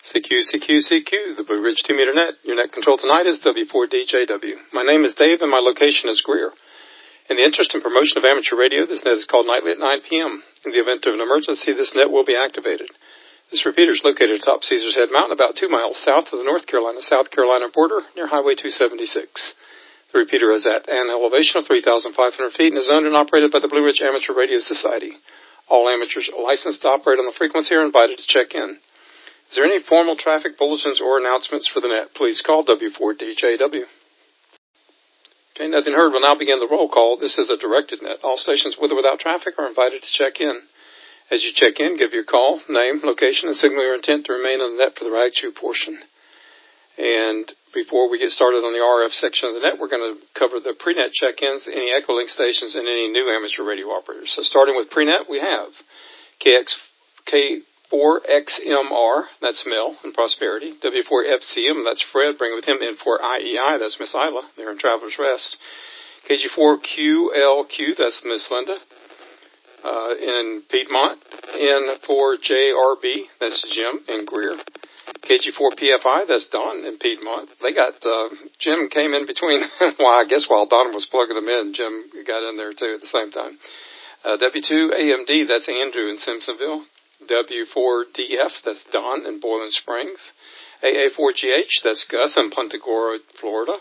CQ, the Blue Ridge 2-meter net. Your net control tonight is W4DJW. My name is Dave and my location is Greer. In the interest and promotion of amateur radio, this net is called nightly at 9 p.m. In the event of an emergency, this net will be activated. This repeater is located atop Caesars Head Mountain, about 2 miles south of the North Carolina-South Carolina border, near Highway 276. The repeater is at an elevation of 3,500 feet and is owned and operated by the Blue Ridge Amateur Radio Society. All amateurs licensed to operate on the frequency are invited to check in. Is there any formal traffic bulletins or announcements for the net? Please call W4DJW. Okay, nothing heard. We'll now begin the roll call. This is a directed net. All stations with or without traffic are invited to check in. As you check in, give your call, name, location, and signal your intent to remain on the net for the Rag Chew portion. And before we get started on the RF section of the net, we're going to cover the pre-net check-ins, any Echolink stations, and any new amateur radio operators. So starting with pre-net, we have K4XMR, that's Mel in Prosperity. W4FCM, that's Fred, bringing with him N4IEI, that's Miss Isla, they're in Traveler's Rest. KG4QLQ, that's Miss Linda in Piedmont. N4JRB, that's Jim in Greer. KG4PFI, that's Don in Piedmont. They got, Jim came in between, I guess while Don was plugging them in, Jim got in there too at the same time. W2AMD, that's Andrew in Simpsonville. W4DF, that's Don in Boiling Springs. AA4GH, that's Gus in Punta Gorda, Florida.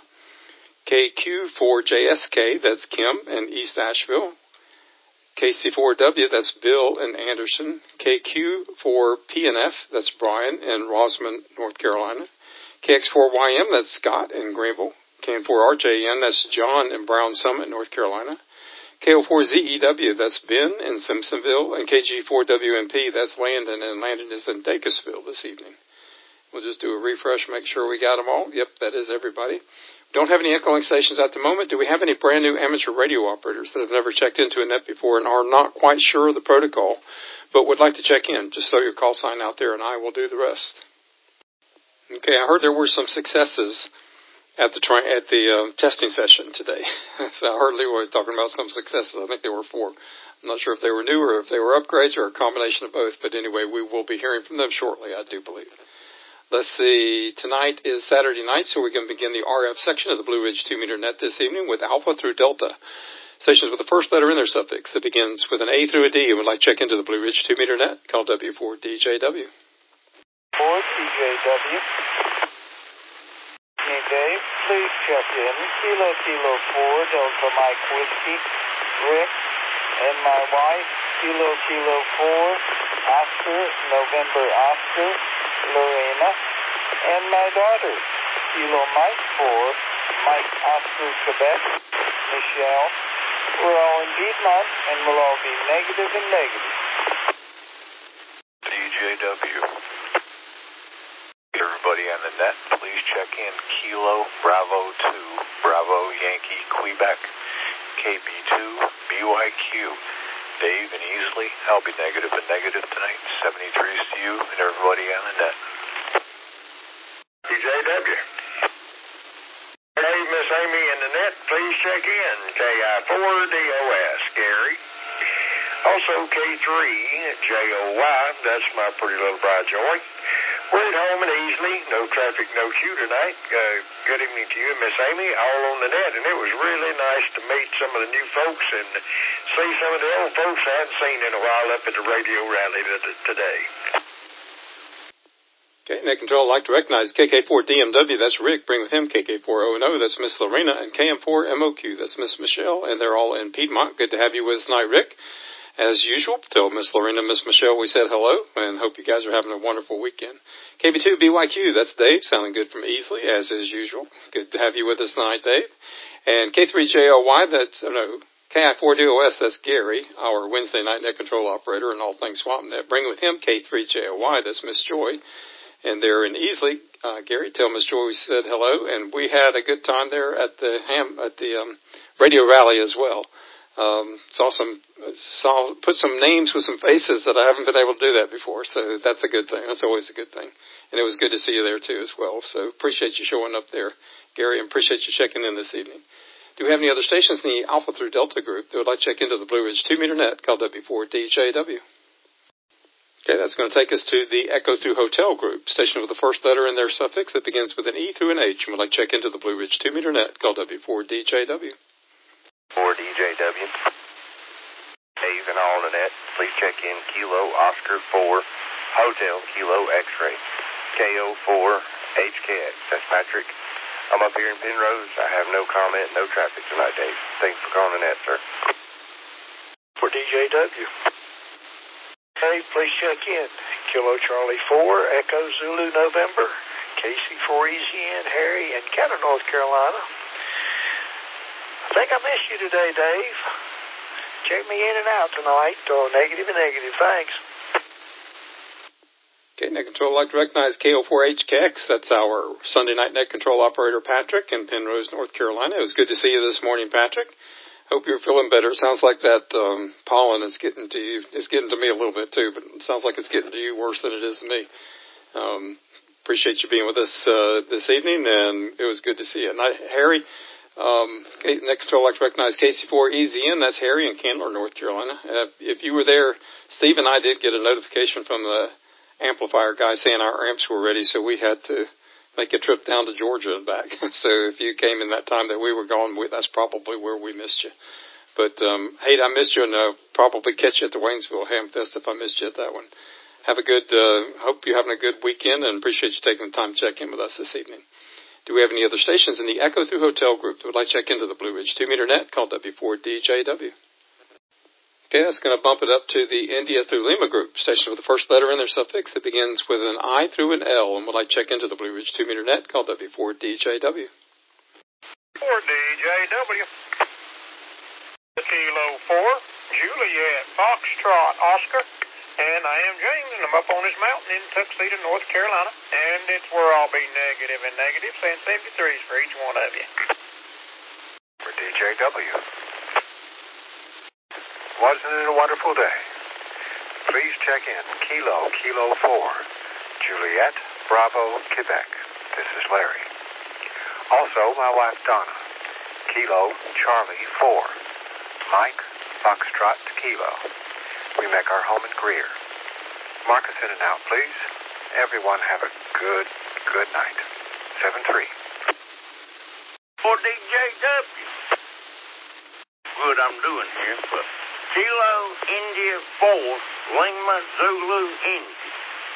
KQ4JSK, that's Kim in East Asheville. KC4W, that's Bill in Anderson. KQ4PNF, that's Brian in Rosamond, North Carolina. KX4YM, that's Scott in Greenville. KN4RJN, that's John in Brown Summit, North Carolina. KO4ZEW, that's Ben in Simpsonville. And KG4WMP, that's Landon, and Landon is in Dacusville this evening. We'll just do a refresh, make sure we got them all. Yep, that is everybody. Don't have any Echolink stations at the moment. Do we have any brand new amateur radio operators that have never checked into a net before and are not quite sure of the protocol, but would like to check in? Just throw your call sign out there and I will do the rest. Okay, I heard there were some successes at the testing session today. So I heard Leroy talking about some successes. I think there were 4. I'm not sure if they were new or if they were upgrades or a combination of both, but anyway, we will be hearing from them shortly, I do believe. Let's see, tonight is Saturday night, so we're going to begin the RF section of the Blue Ridge 2-meter net this evening with Alpha through Delta. Stations with the first letter in their suffix that begins with an A through a D and would like to check into the Blue Ridge 2-meter net, call W4DJW. 4DJW. Hey, Dave, please check in. Kilo 4, Delta Mike Whiskey, Rick, and my wife, Kilo 4, Oscar, November Oscar, Lorena, and my daughter, Kilo Mike 4, Mike Oscar Quebec, Michelle. We're all in Piedmont, and we'll all be negative and negative. DJW. Everybody on the net, please check in. Kilo Bravo 2, Bravo Yankee Quebec, KB2, BYQ. Dave and Easley, I'll be negative and negative tonight. 73 is to you and everybody on the net. DJW. Hey, Miss Amy in the net, please check in. KI4DOS, Gary. Also K3JOY, that's my pretty little bride Joy. We're at home and Easley, no traffic, no queue tonight. Good evening to you and Miss Amy, all on the net, and it was really nice to meet some of the new folks and see some of the old folks I hadn't seen in a while up at the radio rally today. Okay, net control, I'd like to recognize KK4DMW, that's Rick, bring with him KK4ONO, that's Miss Lorena, and KM4MOQ, that's Miss Michelle, and they're all in Piedmont. Good to have you with us tonight, Rick. As usual, tell Miss Lorena and Miss Michelle we said hello, and hope you guys are having a wonderful weekend. KB2BYQ, that's Dave, sounding good from Easley, as is usual. Good to have you with us tonight, Dave. And K3JOY, that's, KI4DOS, that's Gary, our Wednesday night net control operator and all things SwampNet. Bring with him K3JOY, that's Miss Joy, and they're in Easley. Gary, tell Miss Joy we said hello, and we had a good time there at the radio rally as well. Put some names with some faces that I haven't been able to do that before, so that's a good thing. That's always a good thing. And it was good to see you there, too, as well. So appreciate you showing up there, Gary, and appreciate you checking in this evening. Do we have any other stations in the Alpha through Delta group that would like to check into the Blue Ridge 2-meter net called W4DJW? Okay, that's going to take us to the Echo Through Hotel group, station with the first letter in their suffix that begins with an E through an H. And would like to check into the Blue Ridge 2-meter net, call W4DJW. 4DJW. Dave and all the net, please check in Kilo Oscar 4, Hotel Kilo X-ray, KO4 HKX. That's Patrick. I'm up here in Penrose. I have no comment, no traffic tonight, Dave. Thanks for calling the net, sir. 4DJW. Hey, please check in. Kilo Charlie 4, Echo Zulu November, KC4 EZN, Harry, and Canton, North Carolina. I think I missed you today, Dave. Check me in and out tonight. Negative and negative. Thanks. Okay, Net Control would like to recognize KO4HKX. That's our Sunday night Net Control operator, Patrick, in Penrose, North Carolina. It was good to see you this morning, Patrick. Hope you're feeling better. It sounds like that pollen is getting to you. It's getting to me a little bit, too, but it sounds like it's getting to you worse than it is to me. Appreciate you being with us this evening, and it was good to see you. And Harry, next I'd like to recognize KC4EZN. That's Harry in Candler, North Carolina. If you were there, Steve and I did get a notification from the amplifier guy saying our amps were ready, so we had to make a trip down to Georgia and back. So if you came in that time that we were gone, that's probably where we missed you. But, hey, I missed you, and probably catch you at the Waynesville Ham Fest if I missed you at that one. Have a good, hope you're having a good weekend, and appreciate you taking the time to check in with us this evening. Do we have any other stations in the Echo Through Hotel group that would like to check into the Blue Ridge 2-meter net, called W4DJW? Okay, that's going to bump it up to the India Through Lima group, station with the first letter in their suffix that begins with an I through an L, and would like to check into the Blue Ridge 2-meter net, called W4DJW. 4DJW. Kilo 4, Juliet, Foxtrot, Oscar, and I am James, and I'm up on this mountain in Tuxedo, North Carolina, and it's where I'll be negative and negative, saying 73s for each one of you. For DJW. Wasn't it a wonderful day? Please check in Kilo 4, Juliet, Bravo, Quebec. This is Larry. Also, my wife Donna, Kilo Charlie 4, Mike, Foxtrot, Kilo. We make our home in Greer. Mark us in and out, please. Everyone have a good night. 7-3. For DJW. Good I'm doing here, but Kilo India 4, Lima Zulu Indy,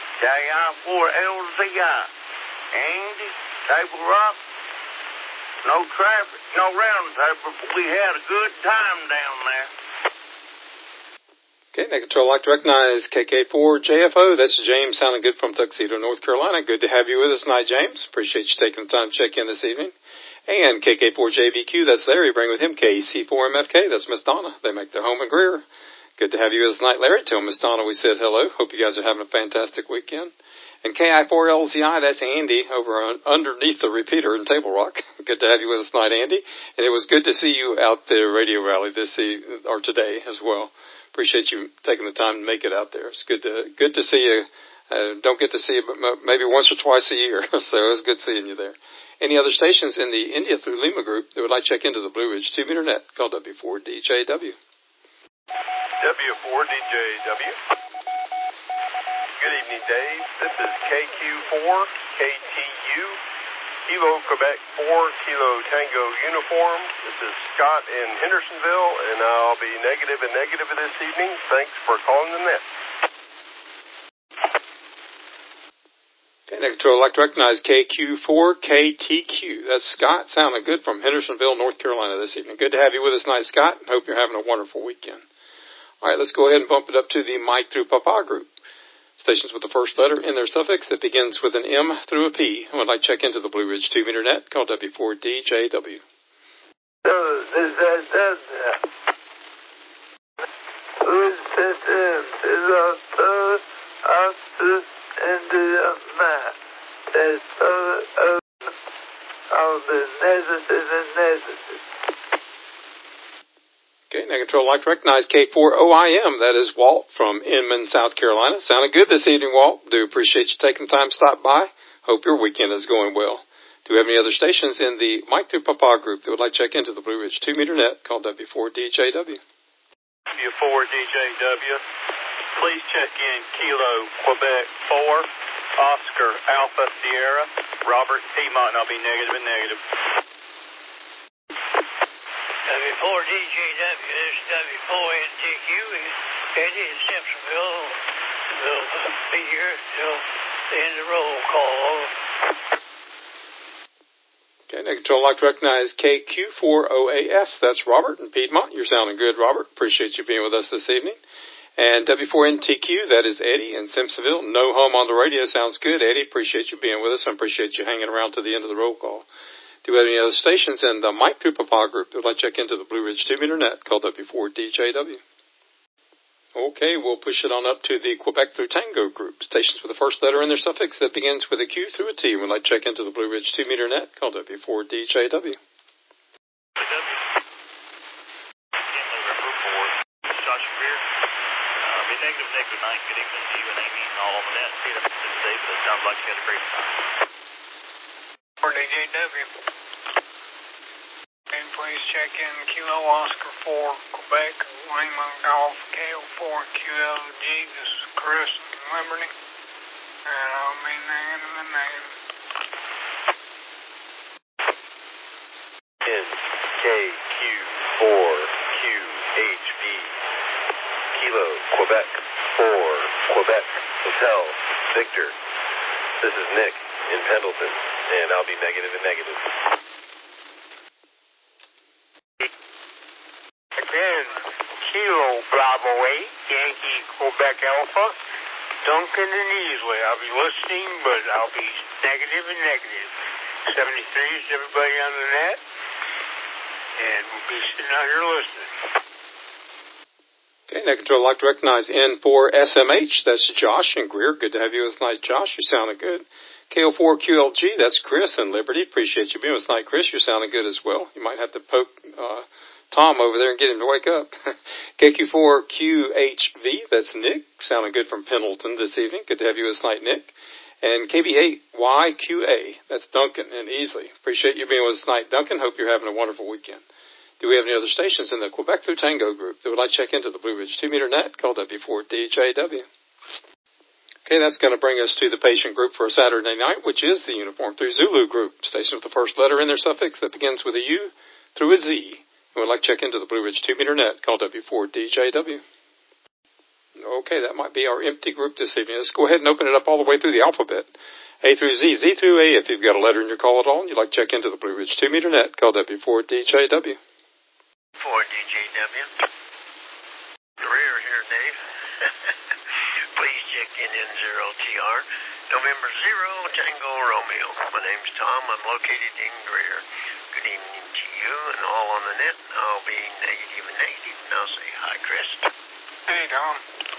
KI4LZI, Andy, Table Rock, no traffic, no round table, but we had a good time down there. Okay, Net Control, I'd like to recognize KK4JFO. That's James, sounding good from Tuxedo, North Carolina. Good to have you with us tonight, James. Appreciate you taking the time to check in this evening. And KK4JVQ, that's Larry. Bring with him KC4MFK. That's Miss Donna. They make their home in Greer. Good to have you with us tonight, Larry. Tell Miss Donna we said hello. Hope you guys are having a fantastic weekend. And KI4LZI, that's Andy over underneath the repeater in Table Rock. Good to have you with us tonight, Andy. And it was good to see you out the radio rally today as well. Appreciate you taking the time to make it out there. It's good to see you. Don't get to see you but maybe once or twice a year, so it was good seeing you there. Any other stations in the India Through Lima group that would like to check into the Blue Ridge 2-meter net, call W4DJW. W4DJW. Good evening, Dave. This is KQ4, KTU, Kilo Quebec 4, Kilo Tango Uniform. This is Scott in Hendersonville, and I'll be negative and negative this evening. Thanks for calling the net. Okay, Net Control, I'd like to recognize KQ4KTQ. That's Scott, sounding good from Hendersonville, North Carolina this evening. Good to have you with us tonight, Scott. Hope you're having a wonderful weekend. All right, let's go ahead and bump it up to the Mike through Papa group. Stations with the first letter in their suffix that begins with an M through a P. I would like to check into the Blue Ridge 2-meter net, called W4DJW. Okay, Net Control, I'd like to recognize K4OIM. That is Walt from Inman, South Carolina. Sounded good this evening, Walt. Do appreciate you taking the time to stop by. Hope your weekend is going well. Do we have any other stations in the Mike through Papa group that would like to check into the Blue Ridge 2-meter net, called W4DJW? W4DJW. please check in Kilo Quebec 4, Oscar Alpha Sierra, Robert Piedmont, and I'll be negative and negative. W4DJW, this is W4NTQ, Eddie in Simpsonville. We'll be here till the end of the roll call. Okay, Net Control, I'd like to recognize KQ4OAS. That's Robert in Piedmont. You're sounding good, Robert. Appreciate you being with us this evening. And W4NTQ, that is Eddie in Simpsonville. No home on the radio. Sounds good, Eddie. Appreciate you being with us. I appreciate you hanging around to the end of the roll call. Do we have any other stations in the Mike through Papa group that would like to check into the Blue Ridge 2-meter net called W4DJW? Okay, we'll push it on up to the Quebec through Tango group. Stations with the first letter in their suffix that begins with a Q through a T. We'd like to check into the Blue Ridge 2-meter net called W4DJW. Negative 9. Good evening to you and Amy and all on the net. This is David. It sounds like you had a great time. For DJW. And please check in Kilo Oscar 4, Quebec, Lima Golf, KO4 QLG. This is Chris in Liberty. And I'll be negative and negative. In KQ4QHV, Kilo Quebec 4, Quebec Hotel Victor. This is Nick in Pendleton, and I'll be negative and negative. Again, Kilo Bravo 8, Yankee Quebec Alpha, Duncan and Easley. I'll be listening, but I'll be negative and negative. 73 is everybody on the net, and we'll be sitting out here listening. Okay, Net Control, I'd like to recognize N4SMH. That's Josh and Greer. Good to have you with us tonight, Josh. You're sounding good. KO4QLG, that's Chris in Liberty. Appreciate you being with us tonight, Chris. You're sounding good as well. You might have to poke Tom over there and get him to wake up. KQ4QHV, that's Nick. Sounding good from Pendleton this evening. Good to have you with us tonight, Nick. And KB8YQA, that's Duncan and Easley. Appreciate you being with us tonight, Duncan. Hope you're having a wonderful weekend. Do we have any other stations in the Quebec through Tango group that would like to check into the Blue Ridge 2-meter net called W4DJW? Okay, that's going to bring us to the patient group for a Saturday night, which is the Uniform through Zulu group. Stations with the first letter in their suffix that begins with a U through a Z. And would like to check into the Blue Ridge 2-meter net called W4DJW. Okay, that might be our empty group this evening. Let's go ahead and open it up all the way through the alphabet. A through Z, Z through A, if you've got a letter in your call at all, and you'd like to check into the Blue Ridge 2-meter net called W4DJW. 4DJW. Greer here, Dave. Please check in N0TR. November 0, Tango Romeo. My name's Tom. I'm located in Greer. Good evening to you and all on the net. I'll be negative and negative, and I'll say hi, Chris. Hey, Tom.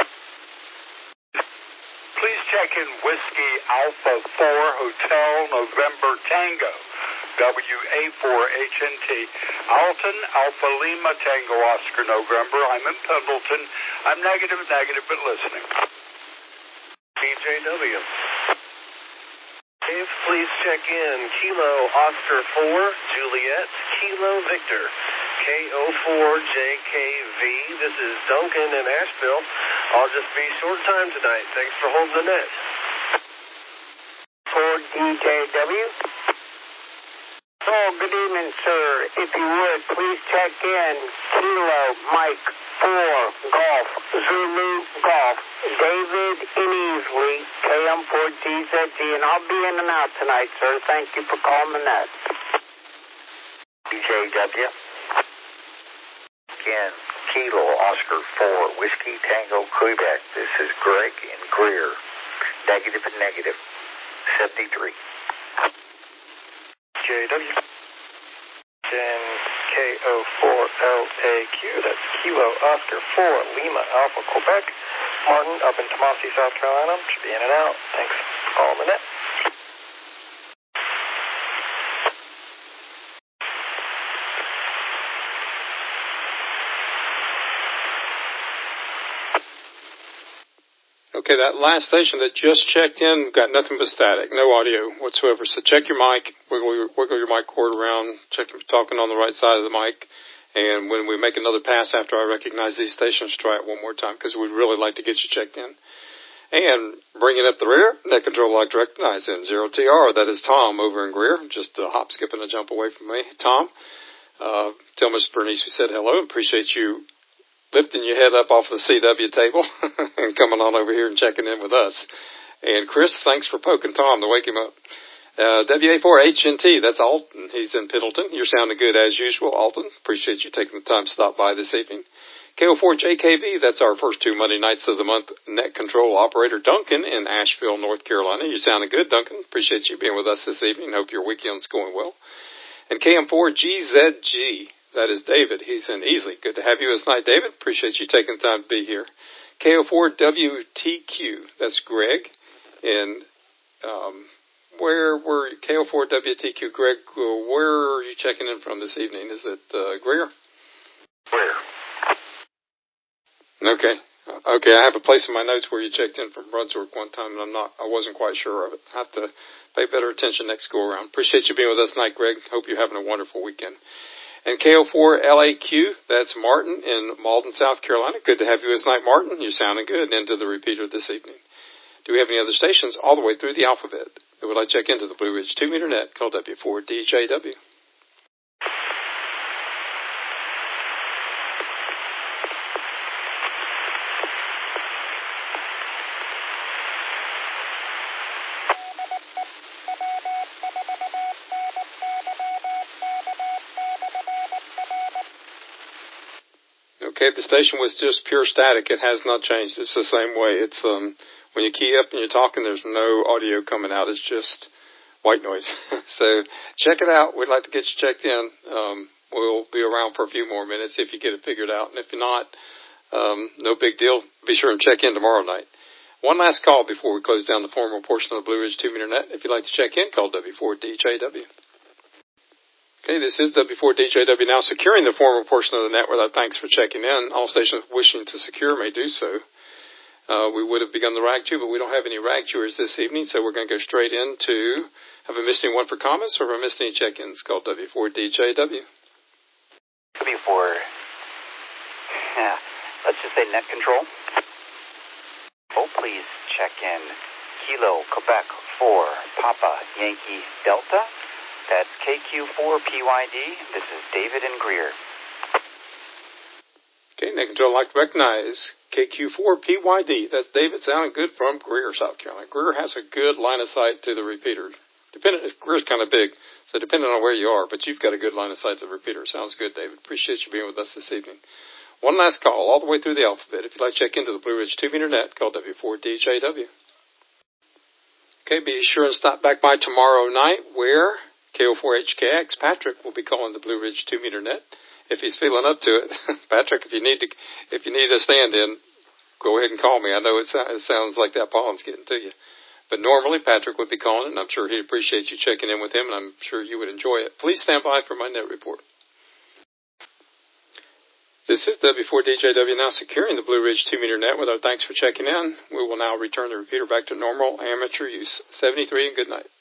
Please check in Whiskey Alpha 4 Hotel November Tango. WA4HNT. Alton Alpha Lima Tango Oscar November. I'm in Pendleton. I'm negative, but listening. DJW. Dave, please check in Kilo Oscar 4, Juliet, Kilo Victor, KO4JKV. This is Duncan in Asheville. I'll just be short time tonight. Thanks for holding the net. 4DJW. Oh, good evening, sir. If you would, please check in Kilo Mike 4 Golf Zulu Golf David in Easley KM4GZG, and I'll be in and out tonight, sir. Thank you for calling the net. DJW. Again, Kilo Oscar 4 Whiskey Tango Quebec. This is Greg in Greer. Negative and negative. 73. JW. Then KO4LAQ, that's Kilo Oscar 4 Lima Alpha Quebec. Martin up in Tomasi, South Carolina. Should be in and out. Thanks for calling the net. Okay, that last station that just checked in got nothing but static, no audio whatsoever. So check your mic, wiggle your mic cord around, check if you're talking on the right side of the mic, And when we make another pass after I recognize these stations, try it one more time because we'd really like to get you checked in. And bringing up the rear, net control like to recognize in 0TR. That is Tom over in Greer, just a hop, skip, and a jump away from me. Tom, tell Miss Bernice we said hello. Appreciate you lifting your head up off the CW table and coming on over here and checking in with us. And Chris, thanks for poking Tom to wake him up. WA4HNT, that's Alton. He's in Piddleton. You're sounding good as usual, Alton. Appreciate you taking the time to stop by this evening. KO4JKV, that's our first 2 Monday nights of the month net control operator, Duncan in Asheville, North Carolina. You're sounding good, Duncan. Appreciate you being with us this evening. Hope your weekend's going well. And KM4GZG, that is David. He's in Easley. Good to have you this night, David. Appreciate you taking the time to be here. KO4WTQ, that's Greg in, where were you? KO4WTQ, Greg, where are you checking in from this evening? Is it Greer? Greer. Okay. I have a place in my notes where you checked in from Brunswick one time, and I wasn't quite sure of it. I have to pay better attention next go around. Appreciate you being with us tonight, Greg. Hope you're having a wonderful weekend. And KO4LAQ, that's Martin in Malden, South Carolina. Good to have you this night, Martin. You're sounding good. Into the repeater this evening. Do we have any other stations all the way through the alphabet that would like to check into the Blue Ridge 2-meter net called W4DJW? Okay, the station was just pure static. It has not changed. It's the same way. It's when you key up and you're talking, there's no audio coming out. It's just white noise. So check it out. We'd like to get you checked in. We'll be around for a few more minutes if you get it figured out. And if you're not, no big deal. Be sure and check in tomorrow night. One last call before we close down the formal portion of the Blue Ridge 2-meter net. If you'd like to check in, call W4DJW. Okay, this is W4DJW now securing the formal portion of the net with our thanks for checking in. All stations wishing to secure may do so. We would have begun the rag chew, but we don't have any rag chewers this evening, so we're going to go straight into, have I missed anyone for comments or have I missed any check-ins? Called W4DJW. W4, let's just say net control. Oh, please check in. Kilo, Quebec 4, Papa, Yankee, Delta. That's KQ4PYD. This is David in Greer. Okay, net control, I'd like to recognize KQ4PYD. That's David, sounding good from Greer, South Carolina. Greer has a good line of sight to the repeater. Greer's kind of big, so depending on where you are, but you've got a good line of sight to the repeater. Sounds good, David. Appreciate you being with us this evening. One last call, all the way through the alphabet. If you'd like to check into the Blue Ridge 2-meter net, call W4DJW. Okay, be sure and stop back by tomorrow night where KO4HKX, Patrick, will be calling the Blue Ridge 2-meter net if he's feeling up to it. Patrick, if you need a stand-in, go ahead and call me. I know it sounds like that pollen's getting to you. But normally Patrick would be calling, and I'm sure he'd appreciate you checking in with him, and I'm sure you would enjoy it. Please stand by for my net report. This is W4DJW now securing the Blue Ridge 2-meter net with our thanks for checking in. We will now return the repeater back to normal amateur use. 73 and good night.